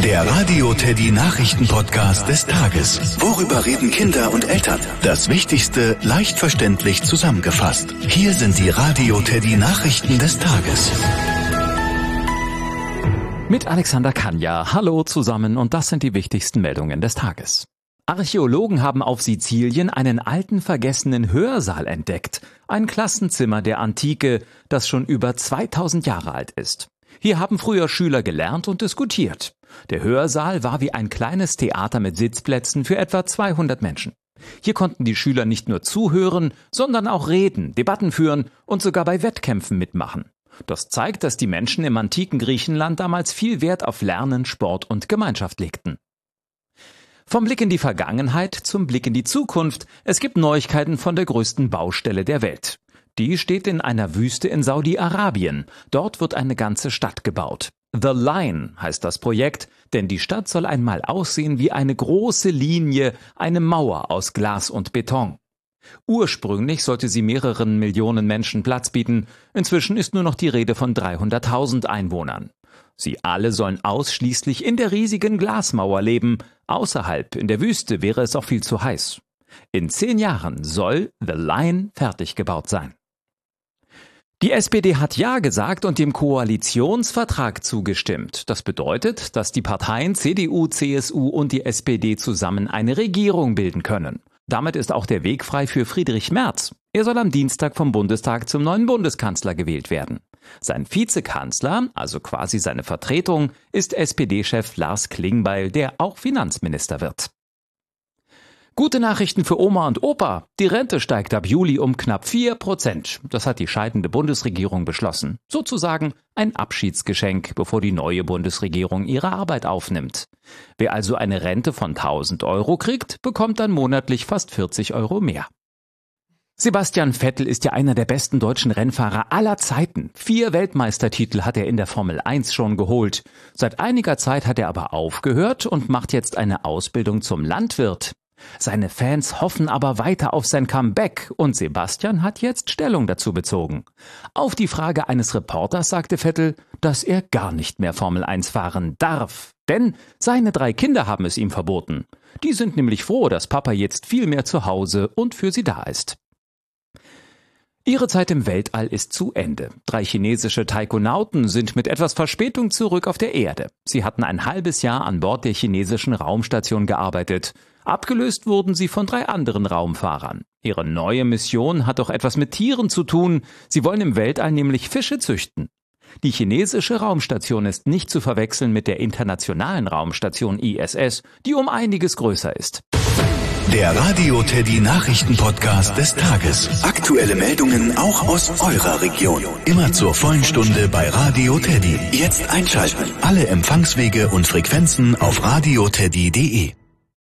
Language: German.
Der Radio Teddy Nachrichten-Podcast des Tages. Worüber reden Kinder und Eltern? Das Wichtigste leicht verständlich zusammengefasst. Hier sind die Radio Teddy Nachrichten des Tages. Mit Alexander Kanja. Hallo zusammen und das sind die wichtigsten Meldungen des Tages. Archäologen haben auf Sizilien einen alten vergessenen Hörsaal entdeckt. Ein Klassenzimmer der Antike, das schon über 2000 Jahre alt ist. Hier haben früher Schüler gelernt und diskutiert. Der Hörsaal war wie ein kleines Theater mit Sitzplätzen für etwa 200 Menschen. Hier konnten die Schüler nicht nur zuhören, sondern auch reden, Debatten führen und sogar bei Wettkämpfen mitmachen. Das zeigt, dass die Menschen im antiken Griechenland damals viel Wert auf Lernen, Sport und Gemeinschaft legten. Vom Blick in die Vergangenheit zum Blick in die Zukunft. Es gibt Neuigkeiten von der größten Baustelle der Welt. Die steht in einer Wüste in Saudi-Arabien. Dort wird eine ganze Stadt gebaut. The Line heißt das Projekt, denn die Stadt soll einmal aussehen wie eine große Linie, eine Mauer aus Glas und Beton. Ursprünglich sollte sie mehreren Millionen Menschen Platz bieten. Inzwischen ist nur noch die Rede von 300.000 Einwohnern. Sie alle sollen ausschließlich in der riesigen Glasmauer leben. Außerhalb, in der Wüste, wäre es auch viel zu heiß. In 10 Jahren soll The Line fertig gebaut sein. Die SPD hat Ja gesagt und dem Koalitionsvertrag zugestimmt. Das bedeutet, dass die Parteien CDU, CSU und die SPD zusammen eine Regierung bilden können. Damit ist auch der Weg frei für Friedrich Merz. Er soll am Dienstag vom Bundestag zum neuen Bundeskanzler gewählt werden. Sein Vizekanzler, also quasi seine Vertretung, ist SPD-Chef Lars Klingbeil, der auch Finanzminister wird. Gute Nachrichten für Oma und Opa. Die Rente steigt ab Juli um knapp 4%. Das hat die scheidende Bundesregierung beschlossen. Sozusagen ein Abschiedsgeschenk, bevor die neue Bundesregierung ihre Arbeit aufnimmt. Wer also eine Rente von 1.000 € kriegt, bekommt dann monatlich fast 40 € mehr. Sebastian Vettel ist ja einer der besten deutschen Rennfahrer aller Zeiten. 4 Weltmeistertitel hat er in der Formel 1 schon geholt. Seit einiger Zeit hat er aber aufgehört und macht jetzt eine Ausbildung zum Landwirt. Seine Fans hoffen aber weiter auf sein Comeback und Sebastian hat jetzt Stellung dazu bezogen. Auf die Frage eines Reporters sagte Vettel, dass er gar nicht mehr Formel 1 fahren darf, denn seine 3 Kinder haben es ihm verboten. Die sind nämlich froh, dass Papa jetzt viel mehr zu Hause und für sie da ist. Ihre Zeit im Weltall ist zu Ende. 3 chinesische Taikonauten sind mit etwas Verspätung zurück auf der Erde. Sie hatten ein halbes Jahr an Bord der chinesischen Raumstation gearbeitet. Abgelöst wurden sie von 3 anderen Raumfahrern. Ihre neue Mission hat doch etwas mit Tieren zu tun. Sie wollen im Weltall nämlich Fische züchten. Die chinesische Raumstation ist nicht zu verwechseln mit der internationalen Raumstation ISS, die um einiges größer ist. Der Radio Teddy Nachrichten-Podcast des Tages. Aktuelle Meldungen auch aus eurer Region. Immer zur vollen Stunde bei Radio Teddy. Jetzt einschalten. Alle Empfangswege und Frequenzen auf radioteddy.de.